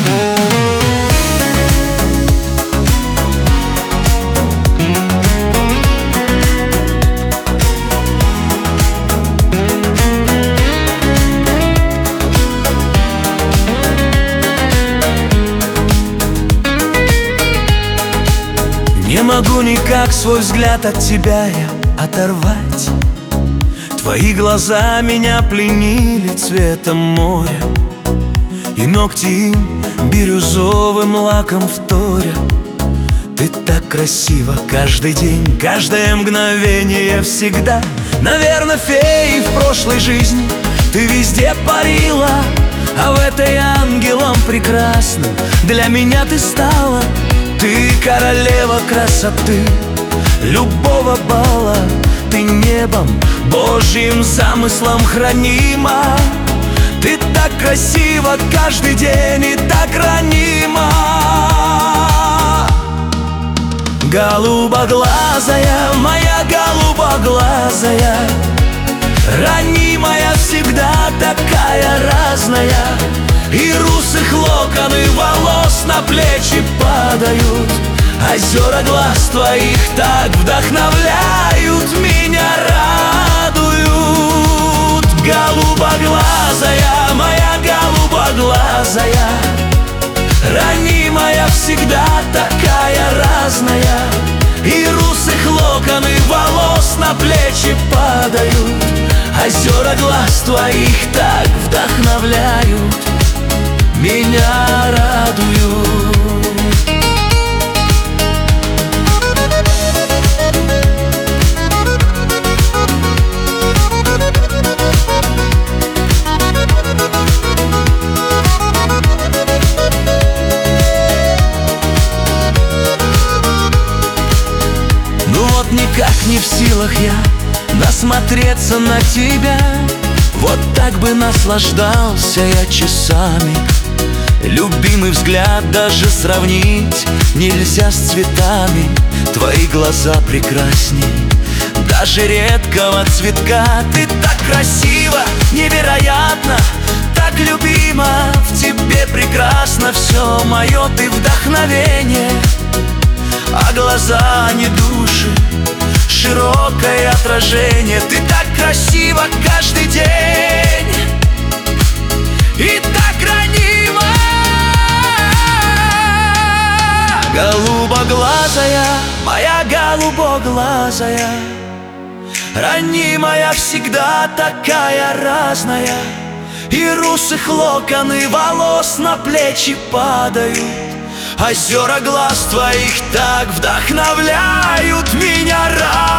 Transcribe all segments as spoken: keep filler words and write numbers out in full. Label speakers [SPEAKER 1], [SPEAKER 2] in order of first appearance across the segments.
[SPEAKER 1] Не могу никак свой взгляд от тебя я оторвать. Твои глаза меня пленили цветом моря, и ногти им бирюзовым лаком вторя. Ты так красива каждый день, каждое мгновение, всегда. Наверное, феей в прошлой жизни ты везде парила, а в этой ангелом прекрасным для меня ты стала. Ты королева красоты любого бала, ты небом Божьим замыслом хранима. Ты так красива каждый день и так ранима. Голубоглазая, моя голубоглазая, ранимая, всегда такая разная. И русых локон и волос на плечи падают. Озера глаз твоих так вдохновляют, меня радуют. Голубоглазая, моя голубоглазая, ранимая, всегда такая разная. И русых локон и волос на плечи падают. Озера глаз твоих так вдохновляют, меня радуют. Ну вот никак не в силах я насмотреться на тебя. Вот так бы наслаждался я часами. Любимый взгляд даже сравнить нельзя с цветами. Твои глаза прекрасней даже редкого цветка. Ты так красива, невероятно, так любима. В тебе прекрасно все мое, ты вдохновение. А глаза не души, широкое отражение. Ты так красива каждый день и так ранима. Голубоглазая, моя голубоглазая, ранимая, всегда такая разная. И русых локон и волос на плечи падают. Озера глаз твоих так вдохновляют, меня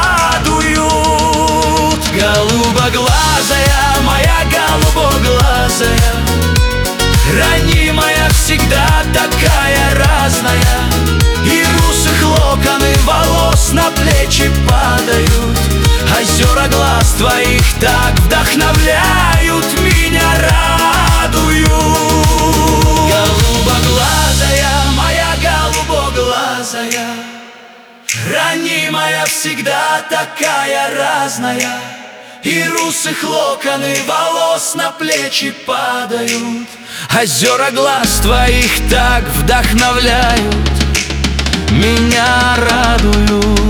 [SPEAKER 1] радуют. Голубоглазая, моя голубоглазая, ранимая, всегда такая разная. И русых локон и волос на плечи падают. Озера глаз твоих так вдохновляют, меня радуют. Голубоглазая, моя голубоглазая, ранимая, всегда такая разная. И русых локон и волос на плечи падают. Озера глаз твоих так вдохновляют, меня радуют.